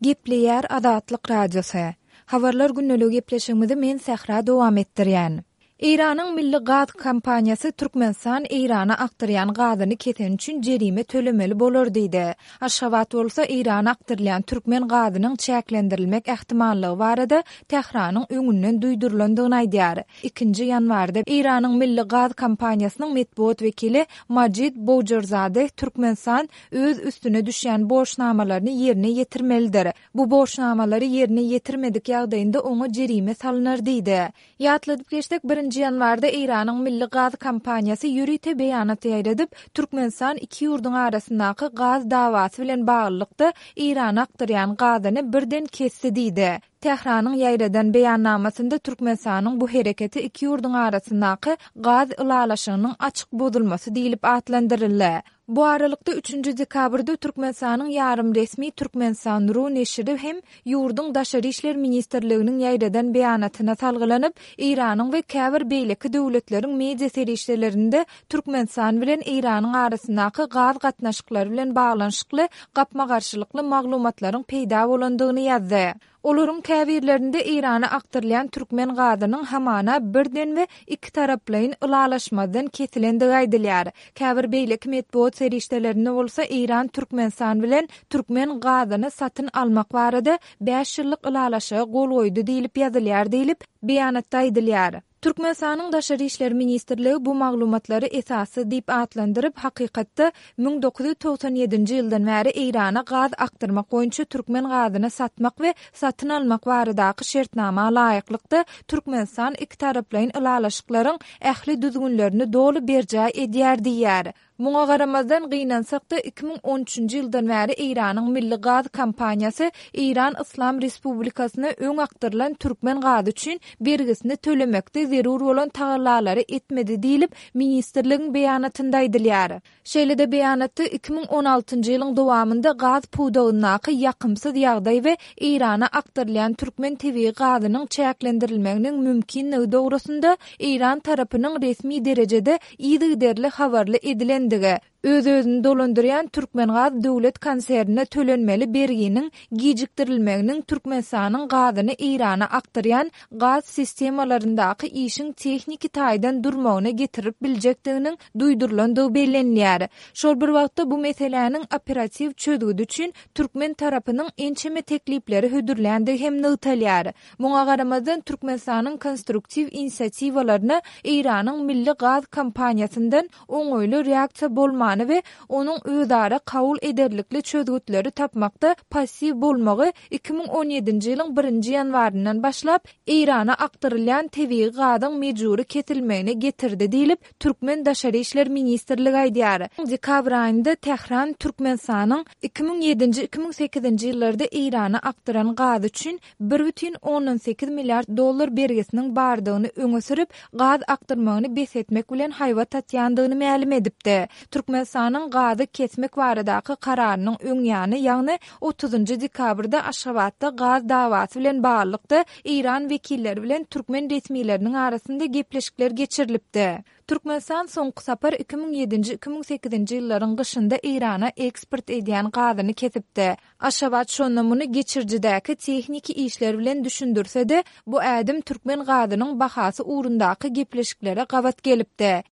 Gepleýär Adatlyk radiosu. Habarlar günnälik gepleşigimizi men Sahra dowam etdirýän. İranyň milli gaz kampaniýasy Türkmenistan Irana aktarýan gazyny kesen üçin jerime tölemeli bolar diýdi. Aşgabat bolsa Irana aktarýan türkmen gazynyň çäklendirilmek ähtimallygy barada Tehranyň öňünden duýdurulandygyny aýdýar. 2 ýanwarda Iranyň milli gaz kampaniýasynyň medeniýet wekili Majid Bowjarzadeh Türkmenistan öz üstüne düşýän borçnamalaryny ýerine ýetirmelidir. Bu borçnamalary ýerine ýetirmedik ýagdaýynda oňa jerime salynar diýdi. Ýatladyp geçdik 1 ýanwarda Iranyň milli gaz kampaniýasy ýürüýte beýanat ýaýradyp, Türkmenistan iki ýurduň arasyndaky gaz dawasy bilen baglykda Irana aktarýan gazyny birden kesdi diýdi. Tehranyň ýaýradan beýannamasynda Türkmenistanyň bu hereketi iki ýurduň arasyndaky gaz ulalaşygynyň açyk bozulmasy diýilip atlandyryldy. Bu aralykda 3 dekabrda Türkmenistanyň ýarym resmi Türkmenistan.ru neşri hem ýurdun daşary işler ministrliginiň ýaýradan beýanatyna salgylanyp, Iranyň we käbir beýleki döwletleriň media serişlerinde Türkmenistan bilen Iranyň arasyndaky gaz gatnaşyklary bilen baglanyşykly gapma garşylykly maglumatlaryň peýda bolandygyny ýazdy. Olaryň käbirlerinde Irana aktarylýan türkmen gazynyň hamana birden we iki taraplyň ulalaşmadan kesilendigi aýdylýar. Käbir beýleki medeniýet serişlerinde bolsa Iran Türkmenistan bilen türkmen gazyny satyn almak barada 5 ýyllyk ulalaşyga gol goýdy diýilip ýazylýar diýilip beýanatda aýdylýar. Türkmenistanyň daşary işler ministrligi bu maglumatlary esasy diýip atlandyryp, hakykatda 1997-nji ýyldan bäri Irana gaz aktarmak boýunça türkmen gazyny satmak we satyn almak baradaky şertnama laýyklykda Türkmenistan iki taraplyň ulalaşyklaryň ähli düzgünlerini dolu berjä edýär diýär. Muňa garamazdan gynansak-da 2013-nji ýyldan bäri Iranyň milli gaz kampaniýasy İran Islam Respublikasyna öň aktarylan türkmen gazy üçin bergisini tölemekde zerur bolan tagallalary etmedi diýilip ministrligiň beýanatynda aýdylýar. Şeýle-de beýanatda 2016-njy ýylyň dowamynda gaz puwdagynaky ýakymsyz ýagdaý we Irana aktarylýan türkmen tebii gazynyň çäklendirilmeginiň mümkinligi dogrusynda İran tarapynyň resmi derejede ýygyderli habarly edilen öz-özüni dolandyrýan Türkmen gaz döwlet konsernine tölenmeli berginiň gijikdirilmeginiň Türkmenistanyň gazyny Irana aktarýan gaz sistemalaryndaky işiň tehnik taýdan durmagyna getirip biljekdiginiň duýdurulandygy bellenýär. Şol bir wagtda bu meseleniň operativ çözgüdi üçin Türkmen tarapynyň ençeme teklipleri hödürländi hem nytalýar. Muňa garamazdan Türkmenistanyň konstruktiv inisiatiwalaryna Iranyň milli gaz kampaniýasyndan oňoýly reaksiýa bolmany we onuň özara kabul ederlikli çözgütleri tapmakda passiv bolmagy 2017-nji ýylyň 1-nji ýanwaryndan başlap Irana aktarylýan tebii gazyň mejburi kesilmegine getirdi diýilip Türkmen daşary işler ministrligi aýdýar. Dekabr aýynda Tehran Türkmenistanyň 2007-2008-nji ýyllarda Irana aktaran gaz üçin 1,18 milliard dollar bergisiniň bardygyny öňe sürüp gaz aktarmagyny besetmek bilen haýwa tatýandygyny ma'lum edipdi. Türkmenistanyň gazy kesmek baradaky kararının öň ýany, ýagny 30-njy dekabrda Aşgabatda gaz dawasy bilen baglykda İran wekilleri bilen türkmen resmiýetleriniň arasynda gepleşikler geçirilipdi. Türkmenistan soňky sapar 2007-2008-nji ýyllaryň gyşynda Irana eksport edýän gazyny kesipdi. Aşgabat şonnamuny geçirjidäki tehniki işler bilen düşündürse-de, bu ädim türkmen gazynyň bahasy uğrundaky gepleşiklere gabat gelipdi.